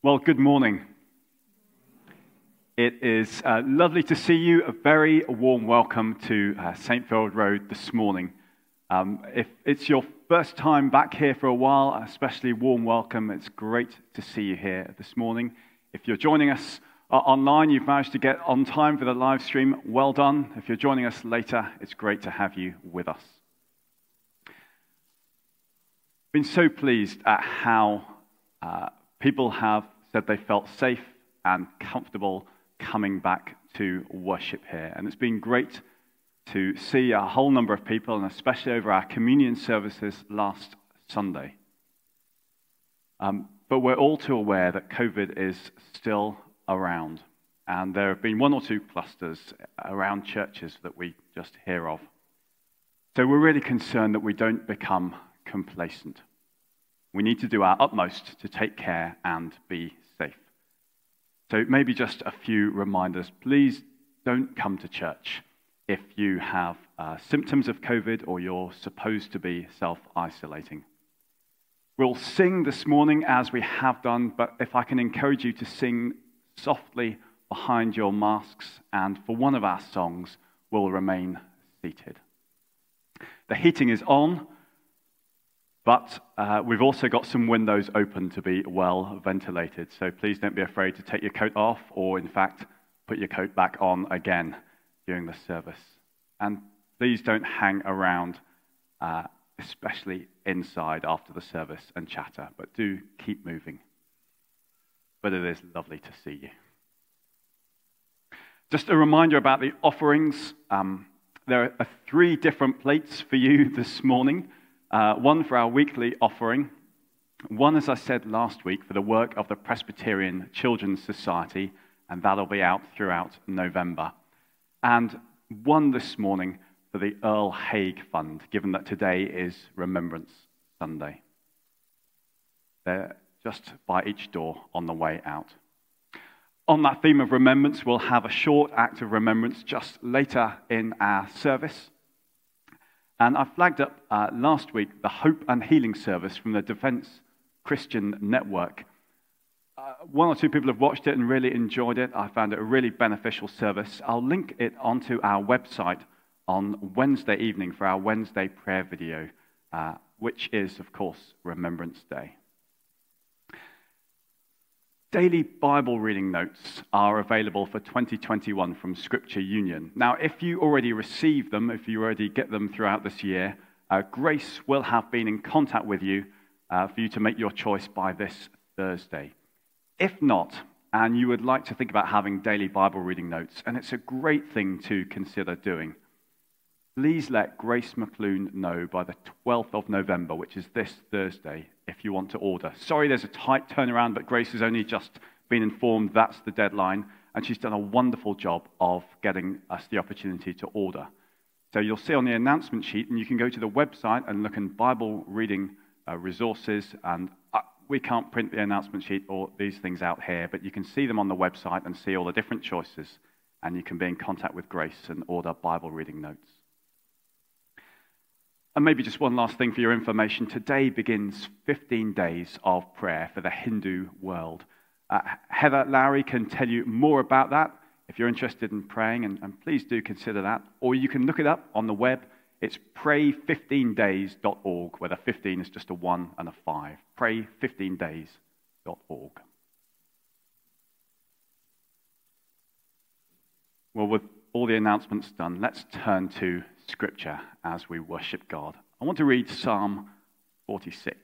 Well, good morning. It is lovely to see you. A very warm welcome to St. Field Road this morning. If it's your first time back here for a while, especially warm welcome. It's great to see you here this morning. If you're joining us online, you've managed to get on time for the live stream. Well done. If you're joining us later, it's great to have you with us. Been so pleased at how people have said they felt safe and comfortable coming back to worship here. And it's been great to see a whole number of people, and especially over our communion services last Sunday. But we're all too aware that COVID is still around, and there have been one or two clusters around churches that we just hear of. So we're really concerned that we don't become complacent. We need to do our utmost to take care and be safe. So maybe just a few reminders. Please don't come to church if you have symptoms of COVID or you're supposed to be self-isolating. We'll sing this morning as we have done, but if I can encourage you to sing softly behind your masks, and for one of our songs, we'll remain seated. The heating is on, but we've also got some windows open to be well ventilated, so please don't be afraid to take your coat off or, in fact, put your coat back on again during the service. And please don't hang around, especially inside after the service and chatter, but do keep moving. But it is lovely to see you. Just a reminder about the offerings. There are 3 different plates for you this morning. One for our weekly offering, one, as I said last week, for the work of the Presbyterian Children's Society, and that'll be out throughout November, and one this morning for the Earl Haig Fund, given that today is Remembrance Sunday. They're just by each door on the way out. On that theme of remembrance, we'll have a short act of remembrance just later in our service. And I flagged up last week the Hope and Healing service from the Defence Christian Network. 1 or 2 people have watched it and really enjoyed it. I found it a really beneficial service. I'll link it onto our website on Wednesday evening for our Wednesday prayer video, which is, of course, Remembrance Day. Daily Bible reading notes are available for 2021 from Scripture Union. Now, if you already receive them, if you already get them throughout this year, Grace will have been in contact with you for you to make your choice by this Thursday. If not, and you would like to think about having daily Bible reading notes, and it's a great thing to consider doing, please let Grace McClune know by the 12th of November, which is this Thursday, if you want to order. Sorry, there's a tight turnaround, but Grace has only just been informed that's the deadline, and she's done a wonderful job of getting us the opportunity to order. So you'll see on the announcement sheet, and you can go to the website and look in Bible reading resources, and we can't print the announcement sheet or these things out here, but you can see them on the website and see all the different choices, and you can be in contact with Grace and order Bible reading notes. And maybe just one last thing for your information. Today begins 15 days of prayer for the Hindu world. Heather Lowry can tell you more about that if you're interested in praying, and please do consider that. Or you can look it up on the web. It's pray15days.org, where the 15 is just a 1 and a 5. Pray15days.org. Well, with all the announcements done, let's turn to Scripture as we worship God. I want to read Psalm 46.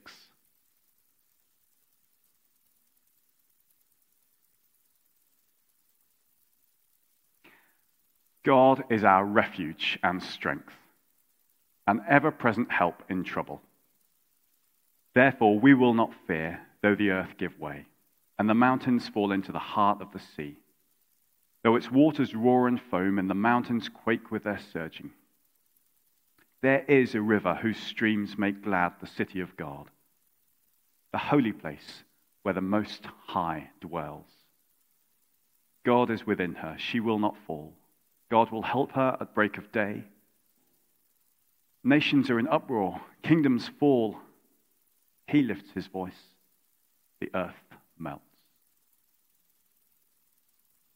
God is our refuge and strength, an ever-present help in trouble. Therefore we will not fear, though the earth give way, and the mountains fall into the heart of the sea. Though its waters roar and foam, and the mountains quake with their surging. There is a river whose streams make glad the city of God, the holy place where the Most High dwells. God is within her, she will not fall. God will help her at break of day. Nations are in uproar, kingdoms fall. He lifts his voice, the earth melts.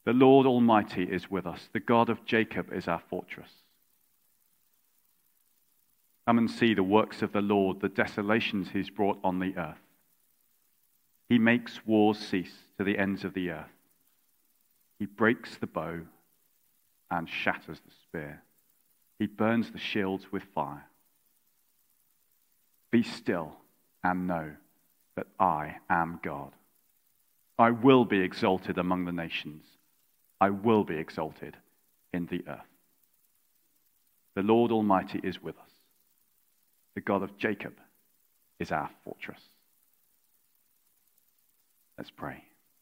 The Lord Almighty is with us. The God of Jacob is our fortress. Come and see the works of the Lord, the desolations he's brought on the earth. He makes wars cease to the ends of the earth. He breaks the bow and shatters the spear. He burns the shields with fire. Be still and know that I am God. I will be exalted among the nations. I will be exalted in the earth. The Lord Almighty is with us. The God of Jacob is our fortress. Let's pray.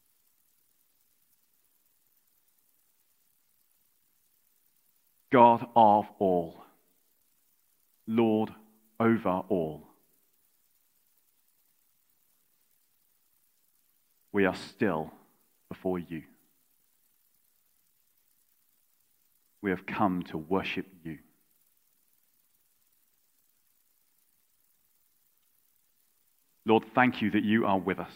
God of all, Lord over all, we are still before you. We have come to worship you. Lord, thank you that you are with us.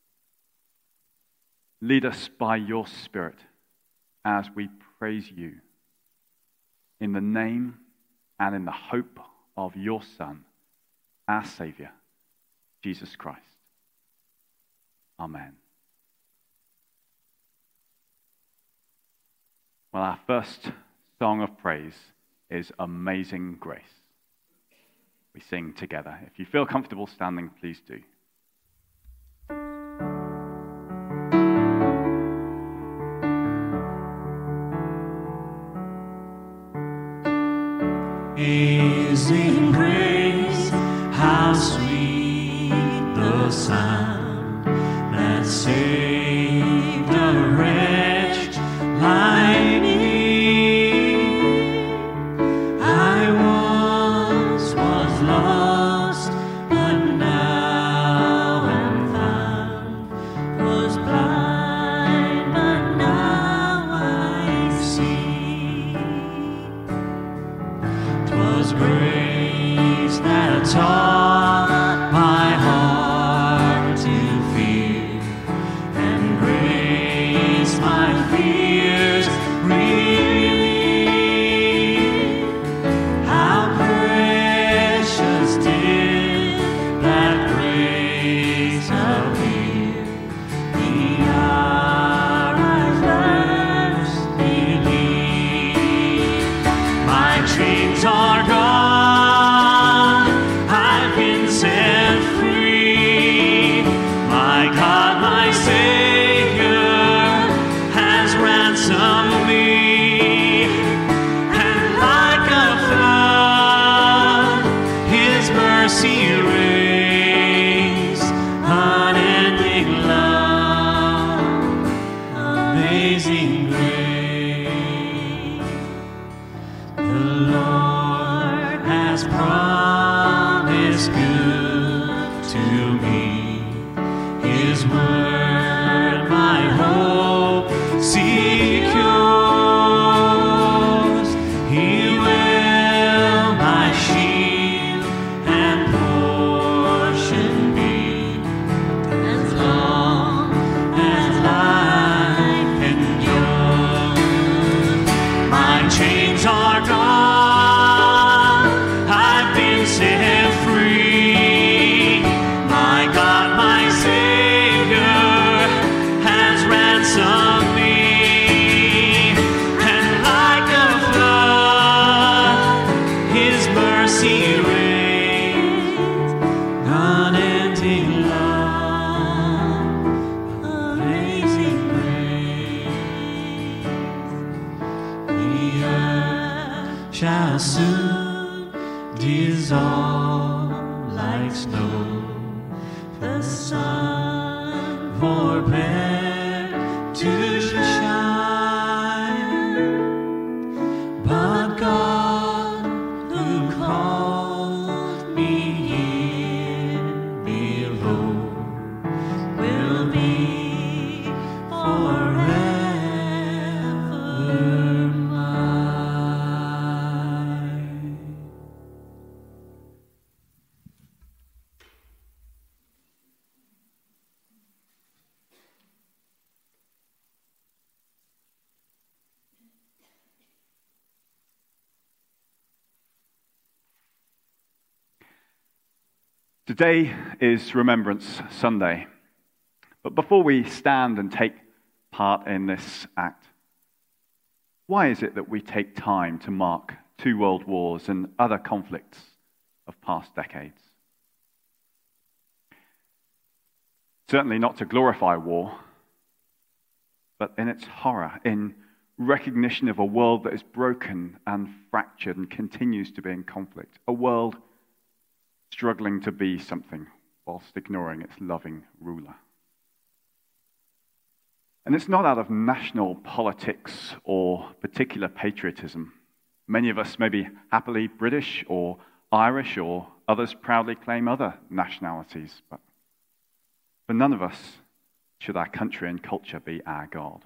Lead us by your Spirit as we praise you in the name and in the hope of your Son, our Savior, Jesus Christ. Amen. Well, our first song of praise is Amazing Grace. We sing together. If you feel comfortable standing, please do. Amazing grace, how sweet the sound that saved a wretch like me. I once was lost, but now am found. Was blind, but now I see. 'Twas grace that taught my heart to fear, and grace my fears relieved. How precious did that grace appear the hour I first believed. My chains are gone, I've been set free. My God, my Savior, has ransomed me. And like a flood, his mercy rains, unending love, amazing grace. The Lord has promised good to me. His word my hope secures. He will my shield and portion be, as long as life endures. My chains are gone, I've been set free. My God, my Savior, has ransomed me. And like a flood, his mercy reigns, unending love, amazing grace. The earth shall soon dissolve like snow. The sun forbear to shine, but God, who called me here below, will be forever mine. Today is Remembrance Sunday. But before we stand and take part in this act, why is it that we take time to mark 2 world wars and other conflicts of past decades? Certainly not to glorify war, but in its horror, in recognition of a world that is broken and fractured and continues to be in conflict, a world struggling to be something whilst ignoring its loving ruler. And it's not out of national politics or particular patriotism. Many of us may be happily British or Irish, or others proudly claim other nationalities, but for none of us should our country and culture be our God.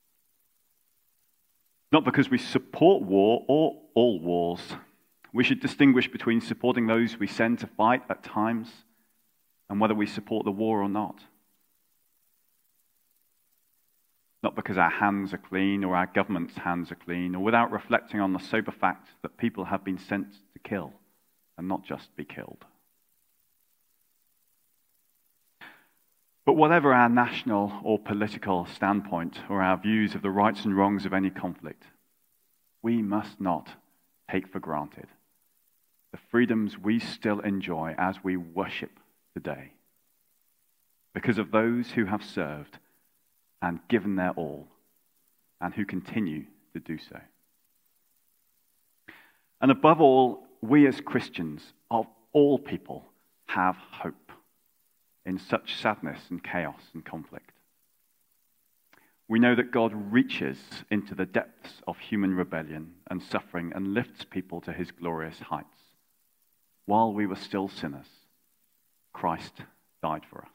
Not because we support war or all wars. We should distinguish between supporting those we send to fight at times and whether we support the war or not. Not because our hands are clean or our government's hands are clean, or without reflecting on the sober fact that people have been sent to kill and not just be killed. But whatever our national or political standpoint or our views of the rights and wrongs of any conflict, we must not take for granted the freedoms we still enjoy as we worship today, because of those who have served and given their all, and who continue to do so. And above all, we as Christians of all people have hope in such sadness and chaos and conflict. We know that God reaches into the depths of human rebellion and suffering and lifts people to his glorious heights. While we were still sinners, Christ died for us.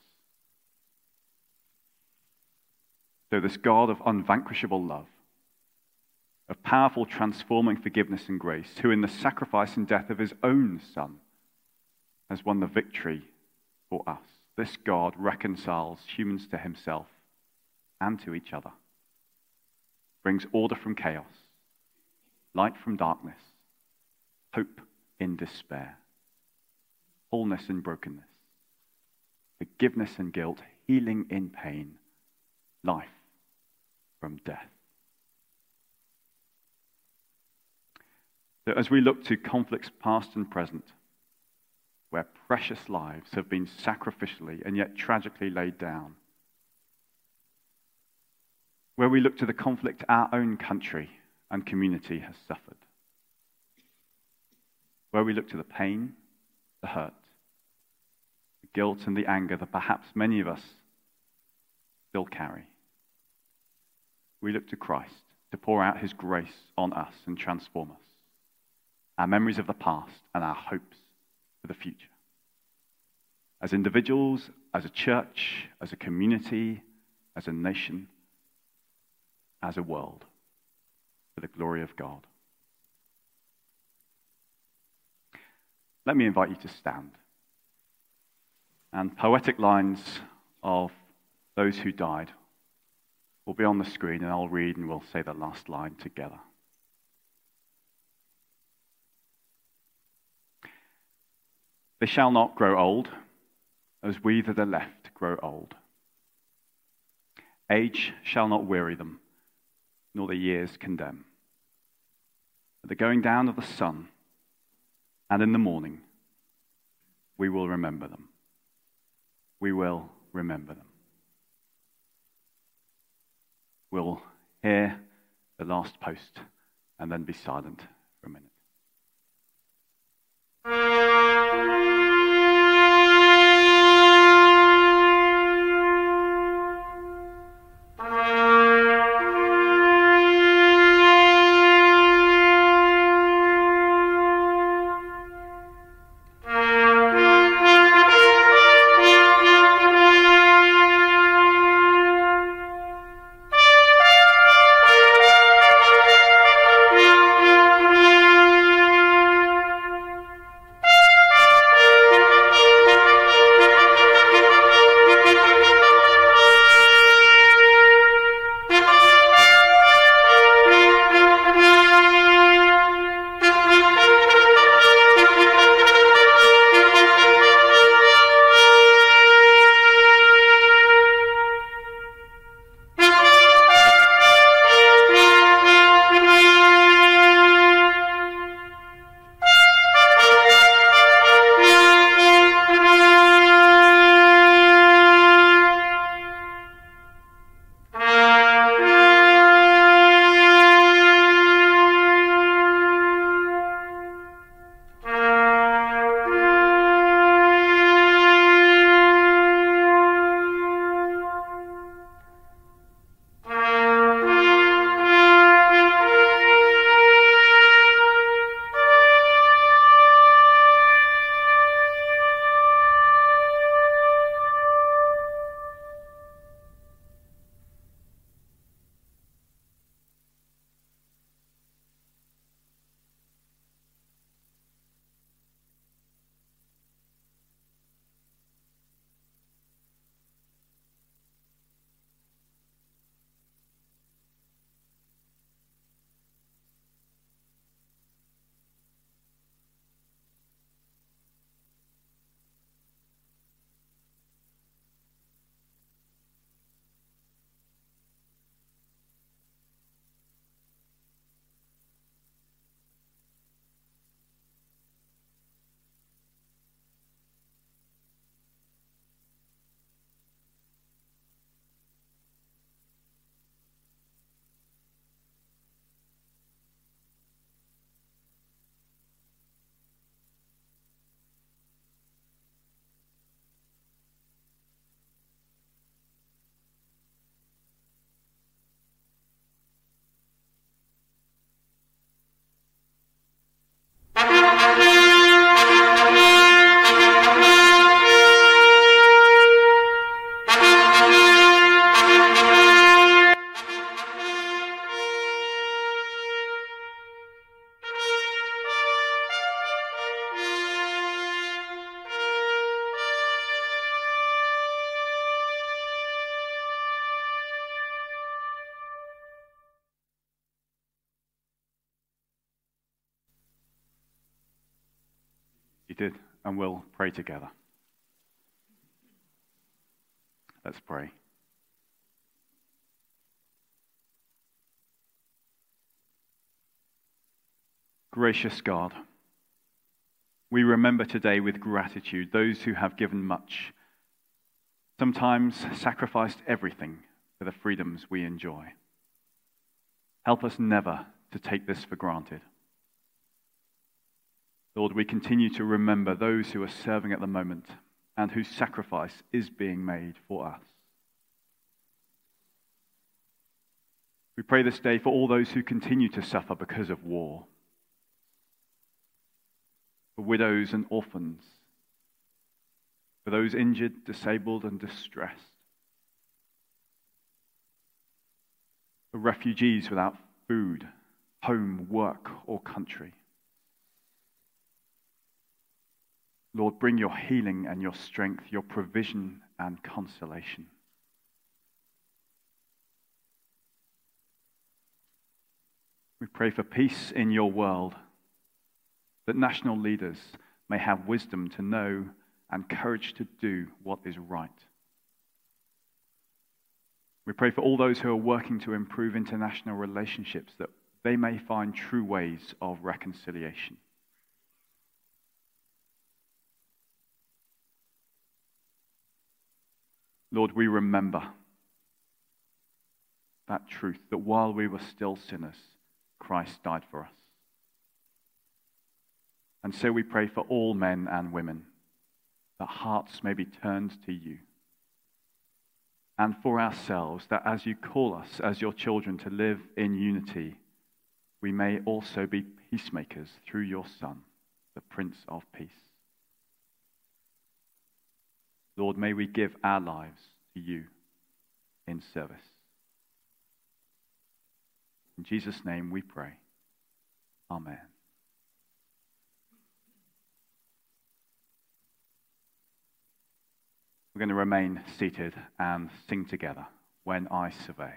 So this God of unvanquishable love, of powerful transforming forgiveness and grace, who in the sacrifice and death of his own Son has won the victory for us, this God reconciles humans to himself and to each other, brings order from chaos, light from darkness, hope in despair, wholeness in brokenness, forgiveness in guilt, healing in pain, life from death. So as we look to conflicts past and present, where precious lives have been sacrificially and yet tragically laid down, where we look to the conflict our own country and community has suffered, where we look to the pain, the hurt, the guilt and the anger that perhaps many of us still carry, we look to Christ to pour out his grace on us and transform us, our memories of the past and our hopes for the future. As individuals, as a church, as a community, as a nation, as a world, for the glory of God. Let me invite you to stand. And poetic lines of those who died will be on the screen, and I'll read and we'll say the last line together. They shall not grow old, as we that are left grow old. Age shall not weary them, nor the years condemn. At the going down of the sun, and in the morning, we will remember them. We will remember them. We'll hear the last post and then be silent for a minute. did, and we'll pray together. Let's pray. Gracious God, we remember today with gratitude those who have given much, sometimes sacrificed everything for the freedoms we enjoy. Help us never to take this for granted. Lord, we continue to remember those who are serving at the moment and whose sacrifice is being made for us. We pray this day for all those who continue to suffer because of war, for widows and orphans, for those injured, disabled, and distressed, for refugees without food, home, work, or country. Lord, bring your healing and your strength, your provision and consolation. We pray for peace in your world, that national leaders may have wisdom to know and courage to do what is right. We pray for all those who are working to improve international relationships, that they may find true ways of reconciliation. Lord, we remember that truth, that while we were still sinners, Christ died for us. And so we pray for all men and women, that hearts may be turned to you. And for ourselves, that as you call us as your children to live in unity, we may also be peacemakers through your Son, the Prince of Peace. Lord, may we give our lives to you in service. In Jesus' name we pray. Amen. We're going to remain seated and sing together, When I Survey.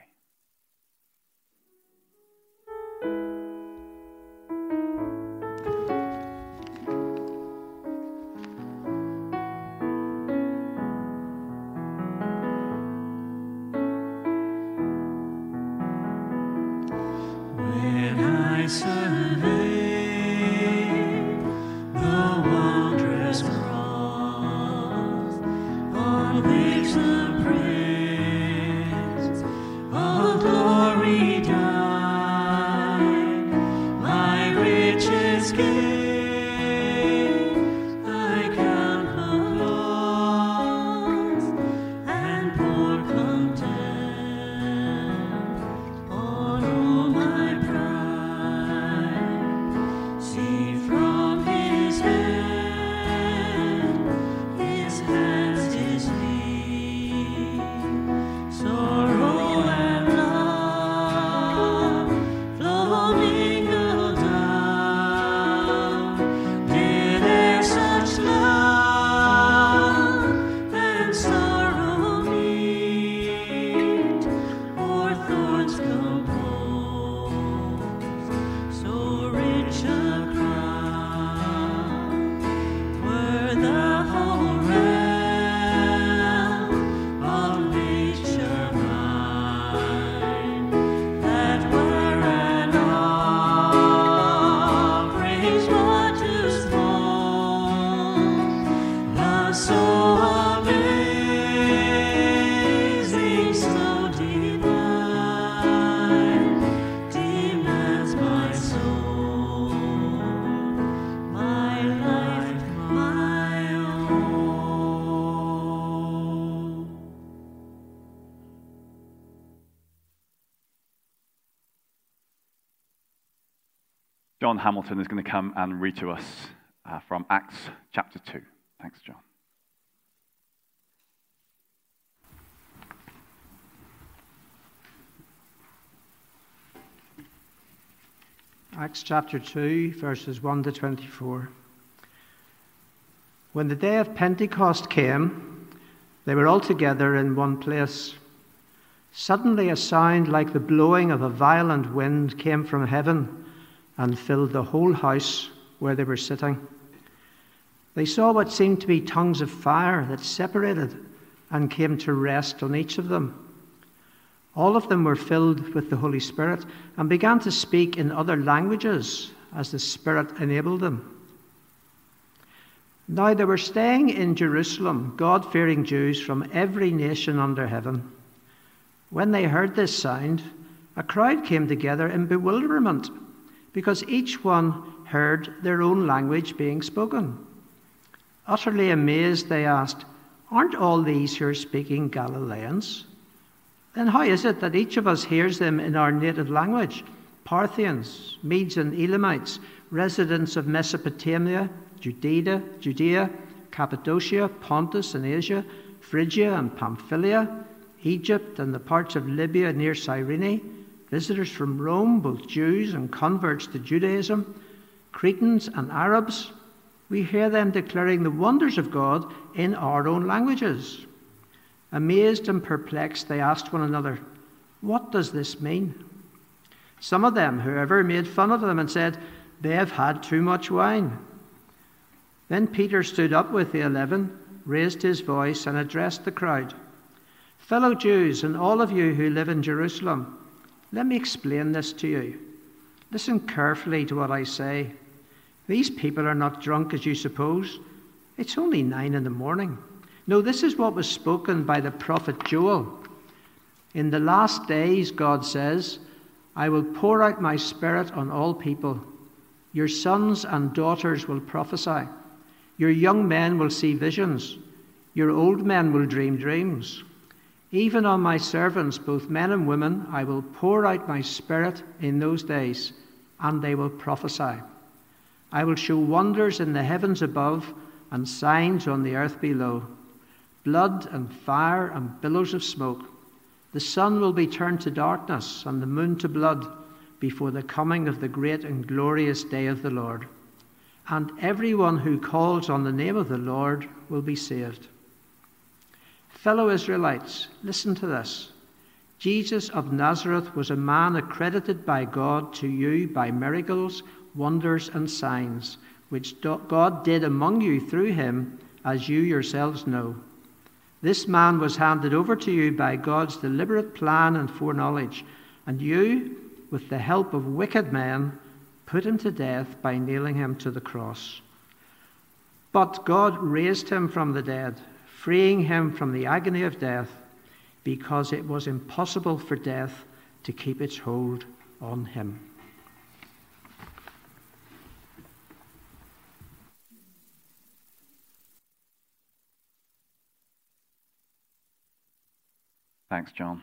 John Hamilton is going to come and read to us from Acts chapter 2. Thanks, John. Acts chapter 2, verses 1 to 24. When the day of Pentecost came, they were all together in one place. Suddenly a sound like the blowing of a violent wind came from heaven and filled the whole house where they were sitting. They saw what seemed to be tongues of fire that separated and came to rest on each of them. All of them were filled with the Holy Spirit and began to speak in other languages as the Spirit enabled them. Now they were staying in Jerusalem, God-fearing Jews from every nation under heaven. When they heard this sound, a crowd came together in bewilderment, because each one heard their own language being spoken. Utterly amazed, they asked, "Aren't all these who are speaking Galileans? Then how is it that each of us hears them in our native language? Parthians, Medes and Elamites, residents of Mesopotamia, Judea, Cappadocia, Pontus and Asia, Phrygia and Pamphylia, Egypt and the parts of Libya near Cyrene, visitors from Rome, both Jews and converts to Judaism, Cretans and Arabs. We hear them declaring the wonders of God in our own languages." Amazed and perplexed, they asked one another, "What does this mean?" Some of them, however, made fun of them and said, "They have had too much wine." Then Peter stood up with the 11, raised his voice, and addressed the crowd. "Fellow Jews, and all of you who live in Jerusalem, let me explain this to you. Listen carefully to what I say. These people are not drunk as you suppose. It's only 9 a.m. No, this is what was spoken by the prophet Joel. In the last days, God says, "I will pour out my Spirit on all people. Your sons and daughters will prophesy. Your young men will see visions. Your old men will dream dreams. Even on my servants, both men and women, I will pour out my Spirit in those days, and they will prophesy. I will show wonders in the heavens above and signs on the earth below, blood and fire and billows of smoke. The sun will be turned to darkness and the moon to blood before the coming of the great and glorious day of the Lord. And everyone who calls on the name of the Lord will be saved." Fellow Israelites, listen to this. Jesus of Nazareth was a man accredited by God to you by miracles, wonders, and signs, which God did among you through him, as you yourselves know. This man was handed over to you by God's deliberate plan and foreknowledge, and you, with the help of wicked men, put him to death by nailing him to the cross. But God raised him from the dead, freeing him from the agony of death, because it was impossible for death to keep its hold on him. Thanks, John.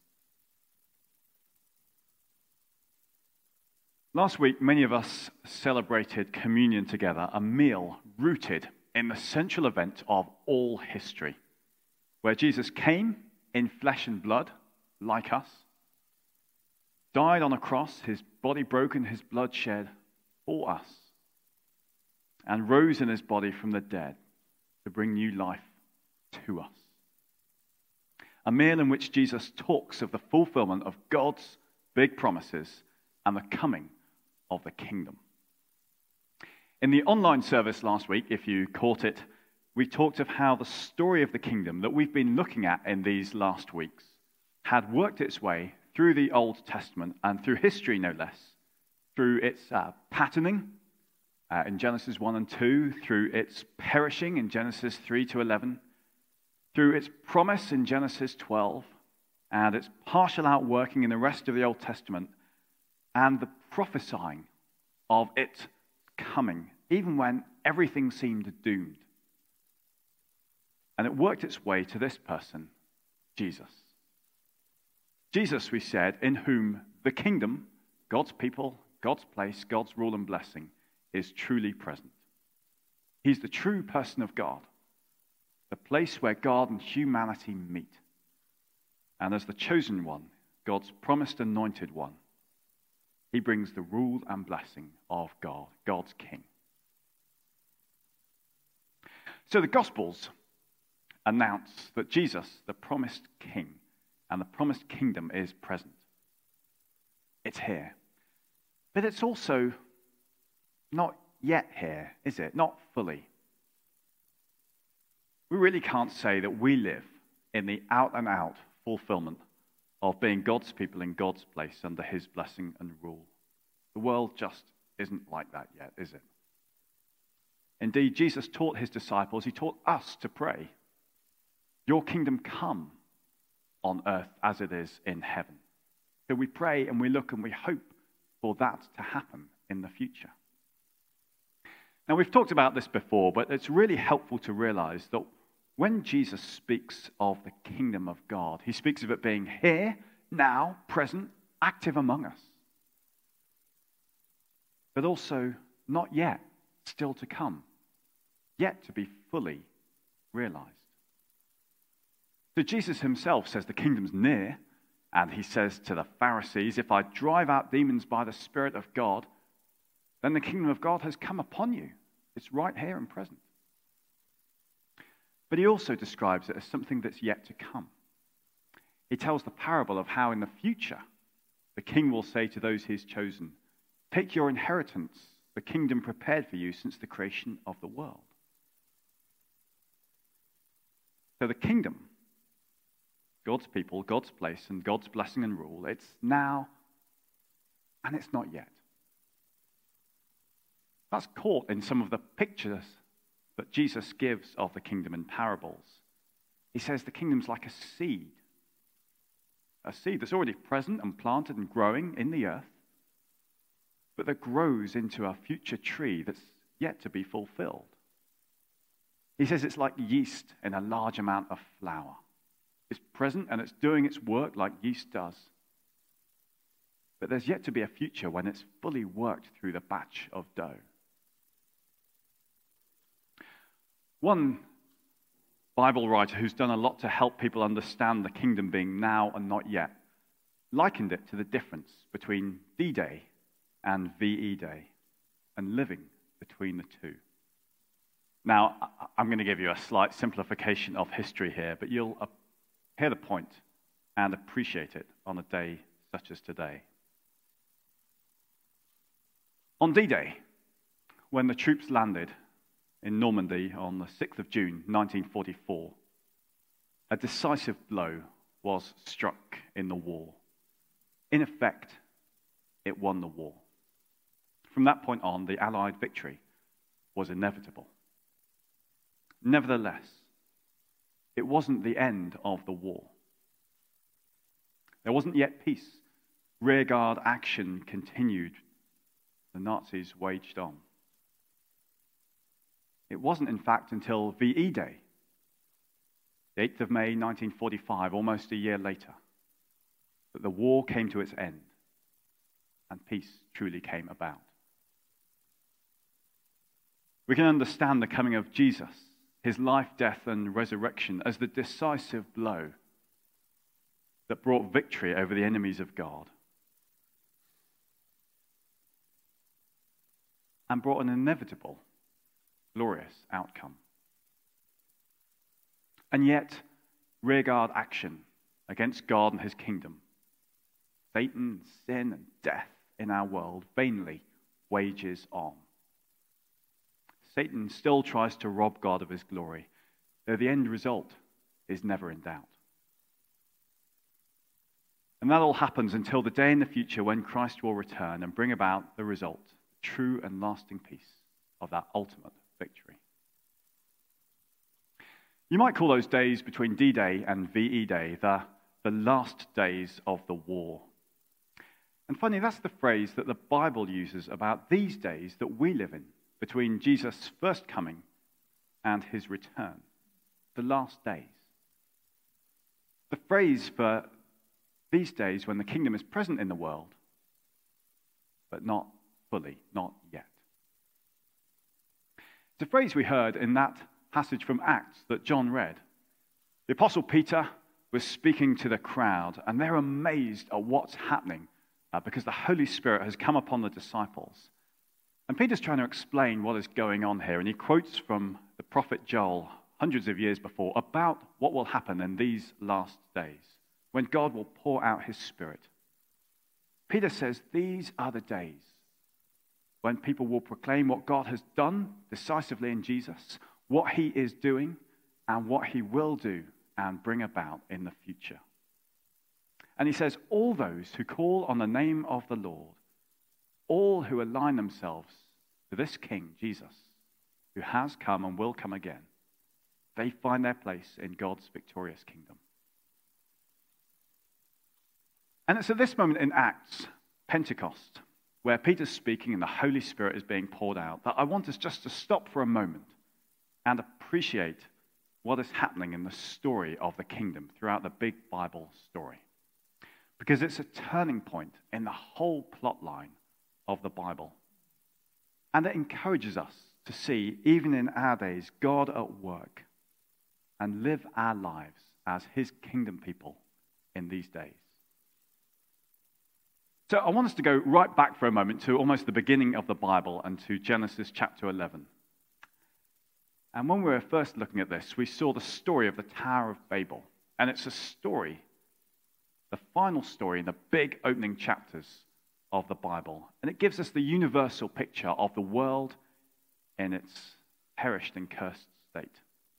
Last week, many of us celebrated communion together, a meal rooted in the central event of all history, where Jesus came in flesh and blood, like us, died on a cross, his body broken, his blood shed for us, and rose in his body from the dead to bring new life to us. A meal in which Jesus talks of the fulfillment of God's big promises and the coming of the kingdom. In the online service last week, if you caught it, we talked of how the story of the kingdom that we've been looking at in these last weeks had worked its way through the Old Testament and through history, no less, through its patterning in Genesis 1 and 2, through its perishing in Genesis 3 to 11, through its promise in Genesis 12, and its partial outworking in the rest of the Old Testament, and the prophesying of its coming, even when everything seemed doomed. And it worked its way to this person, Jesus. Jesus, we said, in whom the kingdom, God's people, God's place, God's rule and blessing, is truly present. He's the true person of God, the place where God and humanity meet. And as the chosen one, God's promised anointed one, he brings the rule and blessing of God, God's King. So the Gospels announce that Jesus, the promised King, and the promised kingdom is present. It's here. But it's also not yet here, is it? Not fully. we really can't say that we live in the out-and-out fulfillment of being God's people in God's place under his blessing and rule. The world just isn't like that yet, is it? Indeed, Jesus taught his disciples, he taught us to pray, "Your kingdom come on earth as it is in heaven." So we pray and we look and we hope for that to happen in the future. Now, we've talked about this before, but it's really helpful to realize that when Jesus speaks of the kingdom of God, he speaks of it being here, now, present, active among us. But also not yet, still to come, yet to be fully realized. So Jesus himself says the kingdom's near, and he says to the Pharisees, if I drive out demons by the Spirit of God, then the kingdom of God has come upon you. It's right here and present. But he also describes it as something that's yet to come. He tells the parable of how in the future the king will say to those he's chosen, "Take your inheritance, the kingdom prepared for you since the creation of the world." So the kingdom, God's people, God's place, and God's blessing and rule, it's now and it's not yet. That's caught in some of the pictures that Jesus gives of the kingdom in parables. He says the kingdom's like a seed that's already present and planted and growing in the earth, but that grows into a future tree that's yet to be fulfilled. He says it's like yeast in a large amount of flour. It's present and it's doing its work like yeast does. But there's yet to be a future when it's fully worked through the batch of dough. One Bible writer who's done a lot to help people understand the kingdom being now and not yet likened it to the difference between D-Day and VE Day and living between the two. Now, I'm going to give you a slight simplification of history here, but you'll hear the point and appreciate it on a day such as today. On D-Day, when the troops landed in Normandy on the 6th of June, 1944, a decisive blow was struck in the war. In effect, it won the war. From that point on, the Allied victory was inevitable. Nevertheless, it wasn't the end of the war. There wasn't yet peace. Rearguard action continued. The Nazis waged on. It wasn't, in fact, until VE Day, the 8th of May, 1945, almost a year later, that the war came to its end and peace truly came about. We can understand the coming of Jesus, his life, death, and resurrection as the decisive blow that brought victory over the enemies of God and brought an inevitable, glorious outcome. And yet, rearguard action against God and his kingdom, Satan, sin, and death in our world vainly wages on. Satan still tries to rob God of his glory, though the end result is never in doubt. And that all happens until the day in the future when Christ will return and bring about the result, true and lasting peace of that ultimate victory. You might call those days between D-Day and VE Day the last days of the war. And funny, that's the phrase that the Bible uses about these days that we live in, between Jesus' first coming and his return, the last days. The phrase for these days when the kingdom is present in the world, but not fully, not yet. It's a phrase we heard in that passage from Acts that John read. The Apostle Peter was speaking to the crowd, and they're amazed at what's happening because the Holy Spirit has come upon the disciples. And Peter's trying to explain what is going on here, and he quotes from the prophet Joel hundreds of years before about what will happen in these last days when God will pour out his Spirit. Peter says these are the days when people will proclaim what God has done decisively in Jesus, what he is doing, and what he will do and bring about in the future. And he says, all those who call on the name of the Lord, all who align themselves to this King, Jesus, who has come and will come again, they find their place in God's victorious kingdom. And it's at this moment in Acts, Pentecost, where Peter's speaking and the Holy Spirit is being poured out, that I want us just to stop for a moment and appreciate what is happening in the story of the kingdom throughout the big Bible story. Because it's a turning point in the whole plot line of the Bible. And it encourages us to see, even in our days, God at work and live our lives as his kingdom people in these days. So I want us to go right back for a moment to almost the beginning of the Bible and to Genesis chapter 11. And when we were first looking at this, we saw the story of the Tower of Babel. And it's a story, the final story in the big opening chapters of the Bible. And it gives us the universal picture of the world in its perished and cursed state.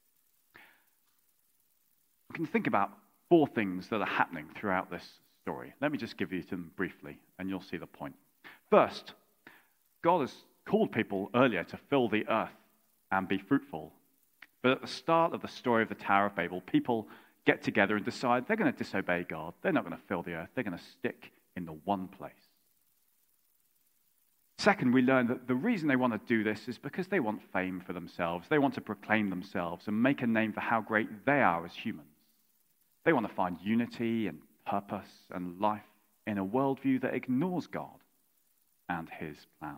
We can think about 4 things that are happening throughout this story. Let me just give you them briefly, and you'll see the point. First, God has called people earlier to fill the earth and be fruitful. But at the start of the story of the Tower of Babel, people get together and decide they're going to disobey God. They're not going to fill the earth. They're going to stick in the one place. Second, we learn that the reason they want to do this is because they want fame for themselves. They want to proclaim themselves and make a name for how great they are as humans. They want to find unity and purpose and life in a worldview that ignores God and his plans.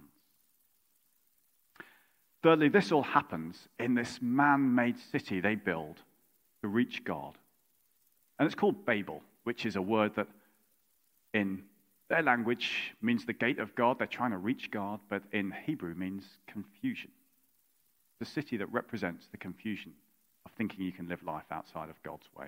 Thirdly, this all happens in this man-made city they build to reach God. And it's called Babel, which is a word that in their language means the gate of God. They're trying to reach God, but in Hebrew means confusion. The city that represents the confusion of thinking you can live life outside of God's ways.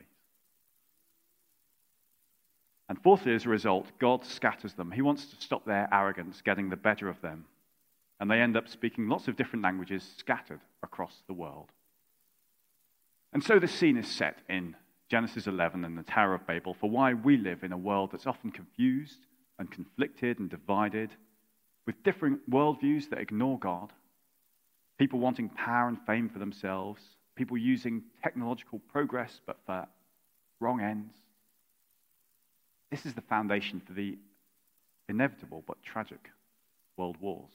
And fourthly, as a result, God scatters them. He wants to stop their arrogance getting the better of them. And they end up speaking lots of different languages scattered across the world. And so the scene is set in Genesis 11 and the Tower of Babel for why we live in a world that's often confused and conflicted and divided, with different worldviews that ignore God, people wanting power and fame for themselves, people using technological progress but for wrong ends. This is the foundation for the inevitable but tragic world wars.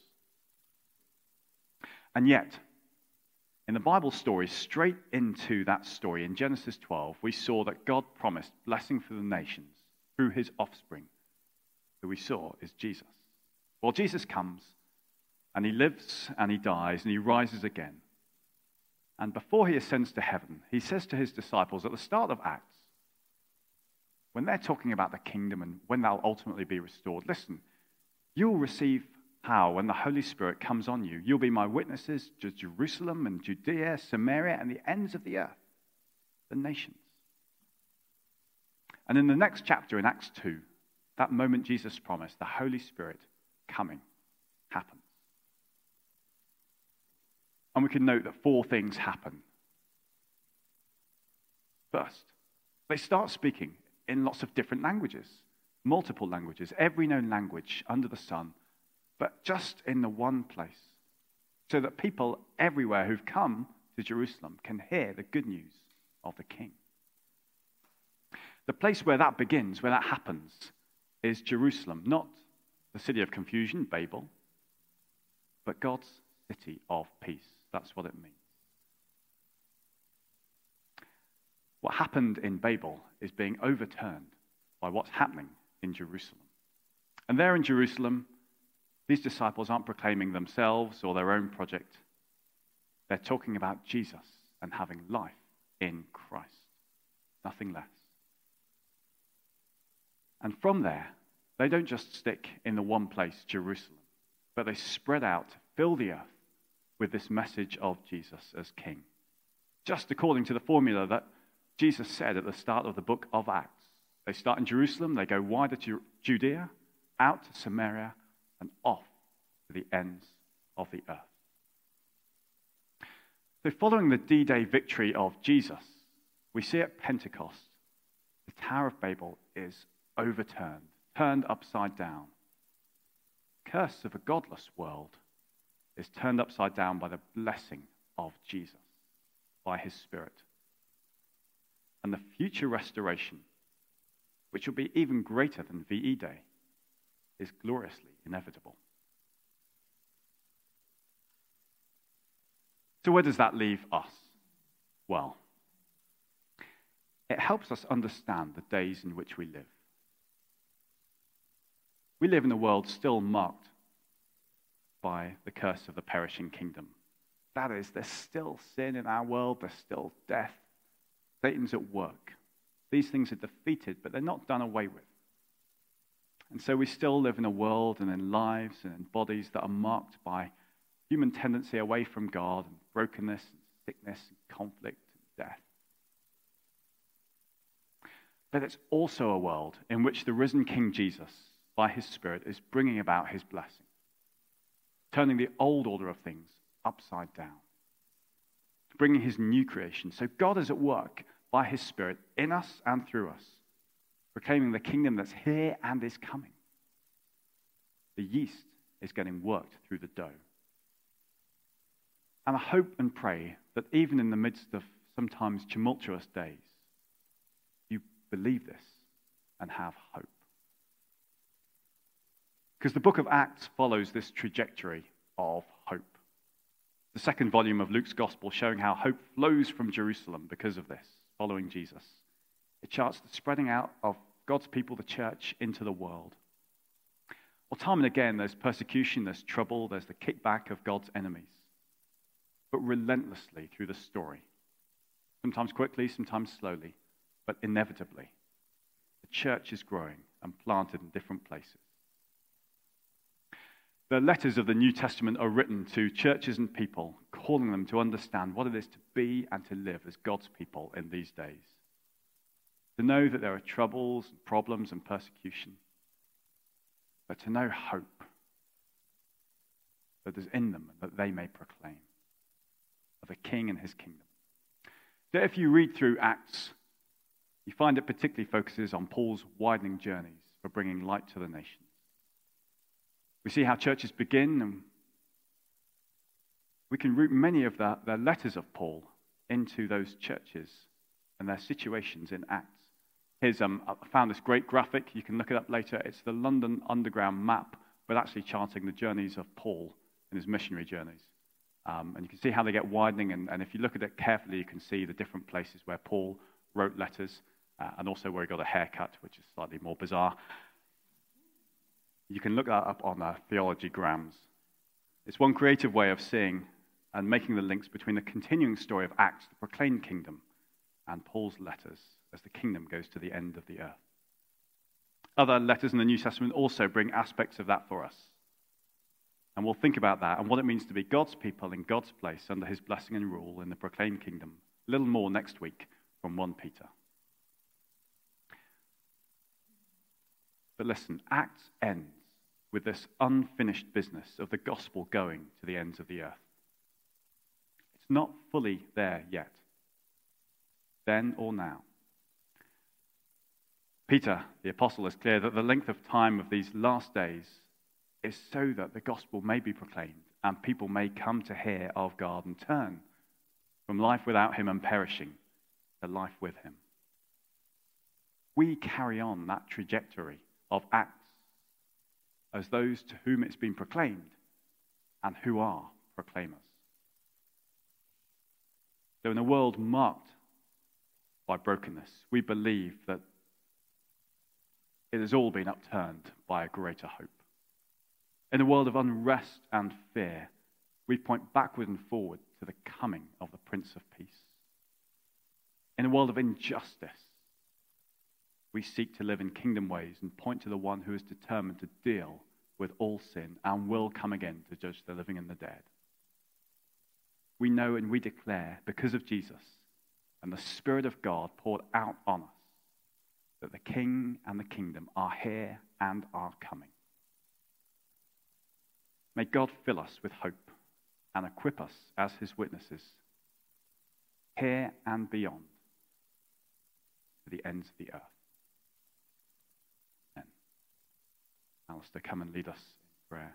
And yet, in the Bible story, straight into that story, in Genesis 12, we saw that God promised blessing for the nations through his offspring, who we saw is Jesus. Well, Jesus comes, and he lives, and he dies, and he rises again. And before he ascends to heaven, he says to his disciples at the start of Acts, when they're talking about the kingdom and when they'll ultimately be restored, listen, you'll receive power when the Holy Spirit comes on you. You'll be my witnesses to Jerusalem and Judea, Samaria, and the ends of the earth, the nations. And in the next chapter, in Acts 2, that moment Jesus promised, the Holy Spirit coming, happens. And we can note that 4 things happen. First, they start speaking in lots of different languages, multiple languages, every known language under the sun, but just in the one place, so that people everywhere who've come to Jerusalem can hear the good news of the King. The place where that begins, where that happens, is Jerusalem, not the city of confusion, Babel, but God's city of peace. That's what it means. What happened in Babel is being overturned by what's happening in Jerusalem. And there in Jerusalem, these disciples aren't proclaiming themselves or their own project. They're talking about Jesus and having life in Christ. Nothing less. And from there, they don't just stick in the one place, Jerusalem, but they spread out to fill the earth with this message of Jesus as King. Just according to the formula that Jesus said at the start of the book of Acts. They start in Jerusalem, they go wider to Judea, out to Samaria, and off to the ends of the earth. So following the D-Day victory of Jesus, we see at Pentecost, the Tower of Babel is overturned, turned upside down. The curse of a godless world is turned upside down by the blessing of Jesus, by his Spirit. And the future restoration, which will be even greater than VE Day, is gloriously inevitable. So where does that leave us? Well, it helps us understand the days in which we live. We live in a world still marked by the curse of the perishing kingdom. That is, there's still sin in our world, there's still death. Satan's at work. These things are defeated, but they're not done away with. And so we still live in a world and in lives and in bodies that are marked by human tendency away from God and brokenness and sickness and conflict and death. But it's also a world in which the risen King Jesus, by his Spirit, is bringing about his blessing, turning the old order of things upside down, bringing his new creation. So God is at work by his Spirit in us and through us, proclaiming the kingdom that's here and is coming. The yeast is getting worked through the dough. And I hope and pray that even in the midst of sometimes tumultuous days, you believe this and have hope. Because the book of Acts follows this trajectory of hope. The second volume of Luke's gospel showing how hope flows from Jerusalem because of this, following Jesus. It charts the spreading out of God's people, the church, into the world. Well, time and again, there's persecution, there's trouble, there's the kickback of God's enemies. But relentlessly through the story, sometimes quickly, sometimes slowly, but inevitably, the church is growing and planted in different places. The letters of the New Testament are written to churches and people, calling them to understand what it is to be and to live as God's people in these days. To know that there are troubles, and problems, and persecution, but to know hope that is in them and that they may proclaim of a king and his kingdom. So if you read through Acts, you find it particularly focuses on Paul's widening journeys for bringing light to the nations. We see how churches begin, and we can root many of the letters of Paul into those churches and their situations in Acts. Here's, I found this great graphic. You can look it up later. It's the London Underground map, but actually charting the journeys of Paul in his missionary journeys. And you can see how they get widening, and if you look at it carefully, you can see the different places where Paul wrote letters, and also where he got a haircut, which is slightly more bizarre. You can look that up on Theology Grams. It's one creative way of seeing and making the links between the continuing story of Acts, the proclaimed kingdom, and Paul's letters as the kingdom goes to the end of the earth. Other letters in the New Testament also bring aspects of that for us. And we'll think about that and what it means to be God's people in God's place under his blessing and rule in the proclaimed kingdom. A little more next week from 1 Peter. But listen, Acts ends with this unfinished business of the gospel going to the ends of the earth. It's not fully there yet, then or now. Peter, the apostle, is clear that the length of time of these last days is so that the gospel may be proclaimed and people may come to hear of God and turn from life without him and perishing to life with him. We carry on that trajectory of Acts as those to whom it's been proclaimed and who are proclaimers. So in a world marked by brokenness, we believe that it has all been upturned by a greater hope. In a world of unrest and fear, we point backward and forward to the coming of the Prince of Peace. In a world of injustice, we seek to live in kingdom ways and point to the one who is determined to deal with all sin and will come again to judge the living and the dead. We know and we declare, because of Jesus and the Spirit of God poured out on us, that the King and the kingdom are here and are coming. May God fill us with hope and equip us as his witnesses here and beyond, to the ends of the earth. Amen. Alistair, come and lead us in prayer.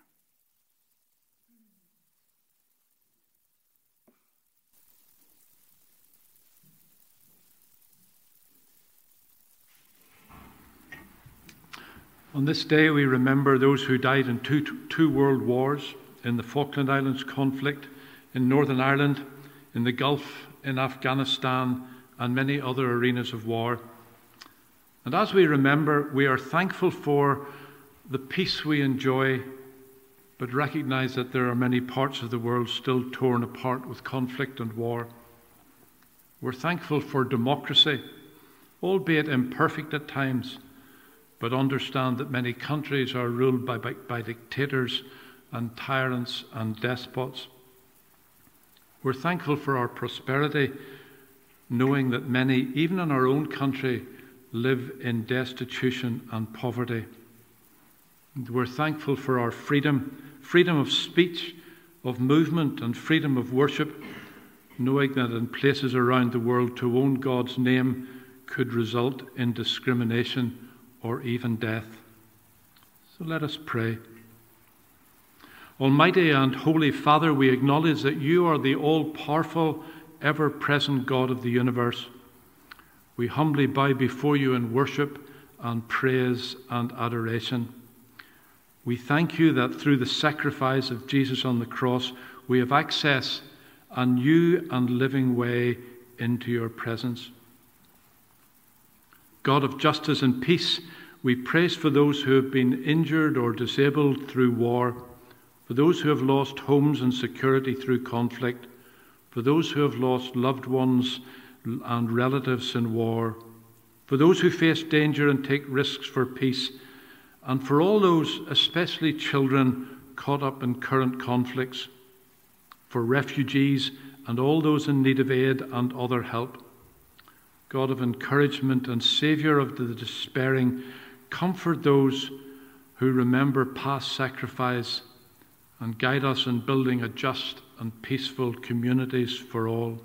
On this day, we remember those who died in two world wars, in the Falkland Islands conflict, in Northern Ireland, in the Gulf, in Afghanistan, and many other arenas of war. And as we remember, we are thankful for the peace we enjoy, but recognize that there are many parts of the world still torn apart with conflict and war. We're thankful for democracy, albeit imperfect at times, but understand that many countries are ruled by dictators and tyrants and despots. We're thankful for our prosperity, knowing that many, even in our own country, live in destitution and poverty. And we're thankful for our freedom of speech, of movement, and freedom of worship, knowing that in places around the world to own God's name could result in discrimination or even death. So let us pray. Almighty and Holy Father, we acknowledge that you are the all-powerful, ever-present God of the universe. We humbly bow before you in worship and praise and adoration. We thank you that through the sacrifice of Jesus on the cross, we have access a new and living way into your presence. God of justice and peace, we praise for those who have been injured or disabled through war, for those who have lost homes and security through conflict, for those who have lost loved ones and relatives in war, for those who face danger and take risks for peace, and for all those, especially children, caught up in current conflicts, for refugees and all those in need of aid and other help. God of encouragement and Saviour of the despairing, comfort those who remember past sacrifice and guide us in building a just and peaceful communities for all.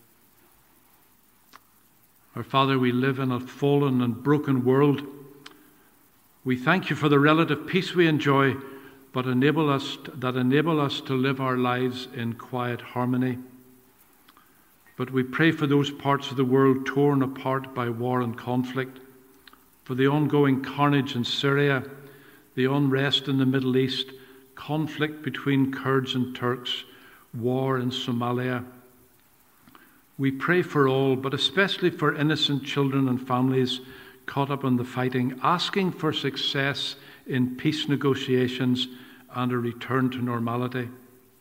Our Father, we live in a fallen and broken world. We thank you for the relative peace we enjoy, but enable us to live our lives in quiet harmony. But we pray for those parts of the world torn apart by war and conflict, for the ongoing carnage in Syria, the unrest in the Middle East, conflict between Kurds and Turks, war in Somalia. We pray for all, but especially for innocent children and families caught up in the fighting, asking for success in peace negotiations and a return to normality.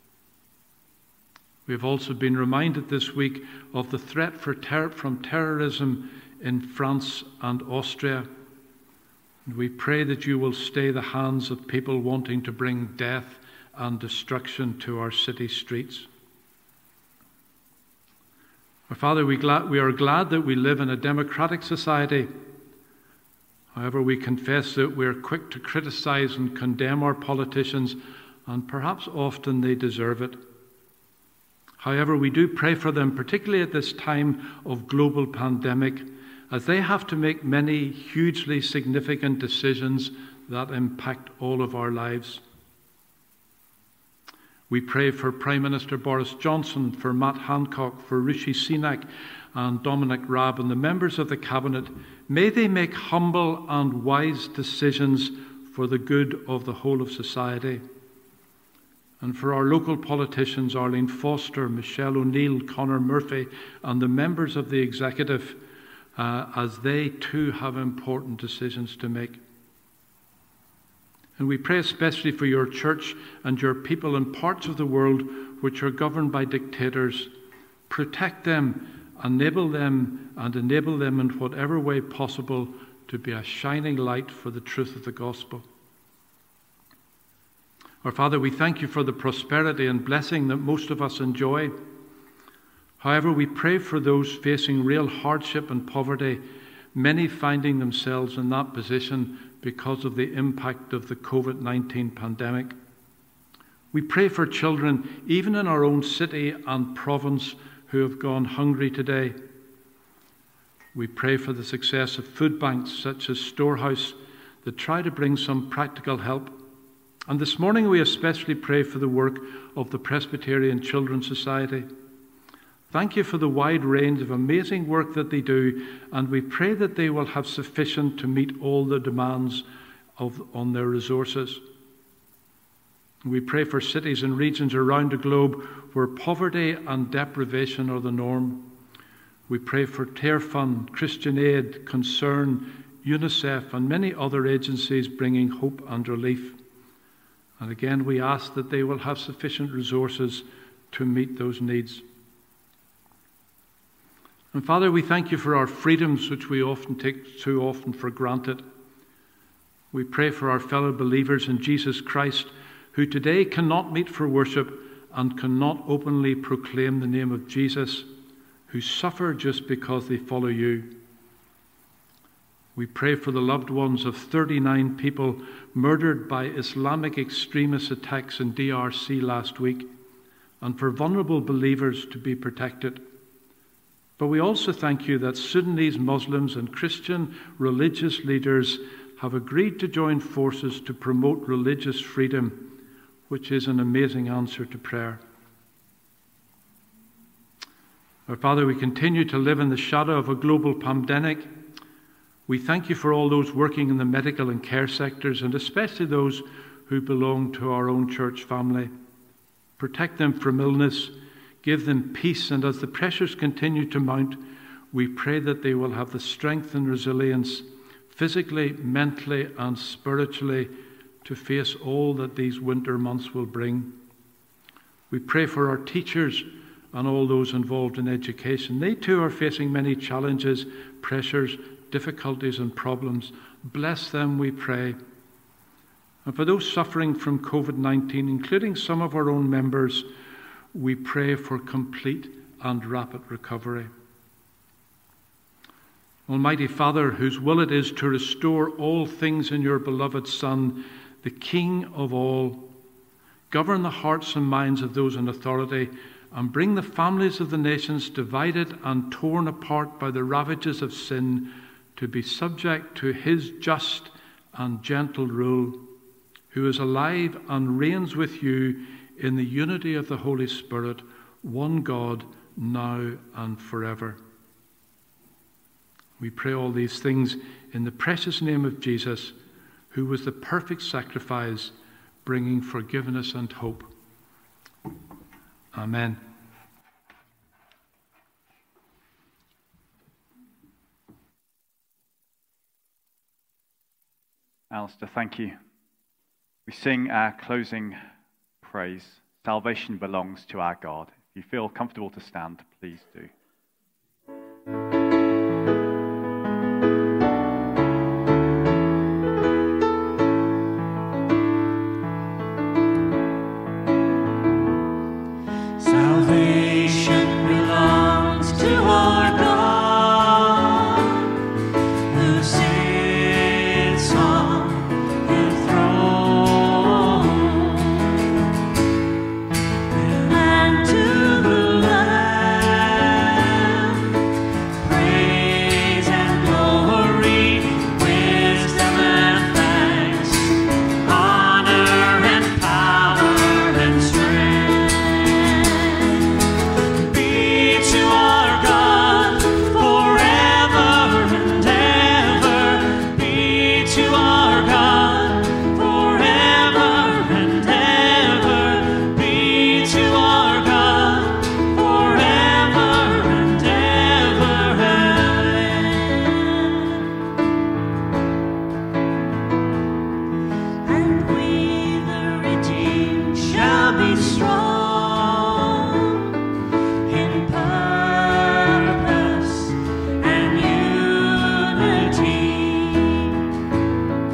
We have also been reminded this week of the threat from terrorism in France and Austria. And we pray that you will stay the hands of people wanting to bring death and destruction to our city streets. Our Father, we are glad that we live in a democratic society. However, we confess that we are quick to criticize and condemn our politicians, and perhaps often they deserve it. However, we do pray for them, particularly at this time of global pandemic, as they have to make many hugely significant decisions that impact all of our lives. We pray for Prime Minister Boris Johnson, for Matt Hancock, for Rishi Sunak and Dominic Raab and the members of the Cabinet. May they make humble and wise decisions for the good of the whole of society. And for our local politicians, Arlene Foster, Michelle O'Neill, Conor Murphy, and the members of the executive, as they too have important decisions to make. And we pray especially for your church and your people in parts of the world which are governed by dictators. Protect them, enable them in whatever way possible to be a shining light for the truth of the gospel. Our Father, we thank you for the prosperity and blessing that most of us enjoy. However, we pray for those facing real hardship and poverty, many finding themselves in that position because of the impact of the COVID-19 pandemic. We pray for children, even in our own city and province, who have gone hungry today. We pray for the success of food banks such as Storehouse that try to bring some practical help. And this morning we especially pray for the work of the Presbyterian Children's Society. Thank you for the wide range of amazing work that they do, and we pray that they will have sufficient to meet all the demands on their resources. We pray for cities and regions around the globe where poverty and deprivation are the norm. We pray for Tear Fund, Christian Aid, Concern, UNICEF, and many other agencies bringing hope and relief. And again, we ask that they will have sufficient resources to meet those needs. And Father, we thank you for our freedoms, which we often take too often for granted. We pray for our fellow believers in Jesus Christ, who today cannot meet for worship and cannot openly proclaim the name of Jesus, who suffer just because they follow you. We pray for the loved ones of 39 people murdered by Islamic extremist attacks in DRC last week, and for vulnerable believers to be protected. But we also thank you that Sudanese Muslims and Christian religious leaders have agreed to join forces to promote religious freedom, which is an amazing answer to prayer. Our Father, we continue to live in the shadow of a global pandemic. We thank you for all those working in the medical and care sectors, and especially those who belong to our own church family. Protect them from illness. Give them peace, and as the pressures continue to mount, we pray that they will have the strength and resilience, physically, mentally, and spiritually, to face all that these winter months will bring. We pray for our teachers and all those involved in education. They too are facing many challenges, pressures, difficulties, and problems. Bless them, we pray. And for those suffering from COVID-19, including some of our own members, we pray for complete and rapid recovery. Almighty Father, whose will it is to restore all things in your beloved Son, the King of all, govern the hearts and minds of those in authority, and bring the families of the nations divided and torn apart by the ravages of sin to be subject to his just and gentle rule, who is alive and reigns with you in the unity of the Holy Spirit, one God, now and forever. We pray all these things in the precious name of Jesus, who was the perfect sacrifice, bringing forgiveness and hope. Amen. Alistair, thank you. We sing our closing praise. Salvation belongs to our God. If you feel comfortable to stand, please do. Salvation belongs to our God, who sits on the throne, and to the Lamb praise and glory, wisdom and thanks, honor and power and strength. Be to our God forever and ever. Be to our God forever and ever. Be to our God forever and ever. And we, the redeemed, shall be strong in purpose and unity.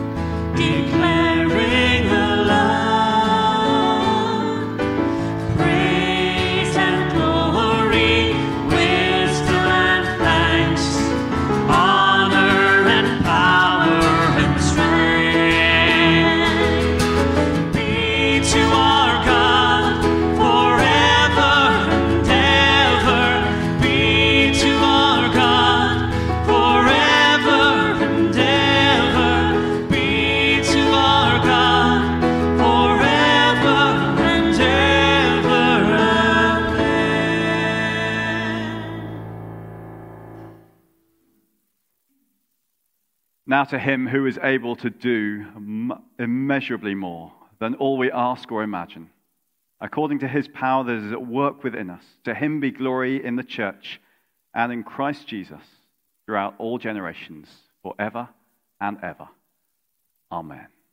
Now to him who is able to do immeasurably more than all we ask or imagine, according to his power that is at work within us, to him be glory in the church and in Christ Jesus throughout all generations, forever and ever. Amen.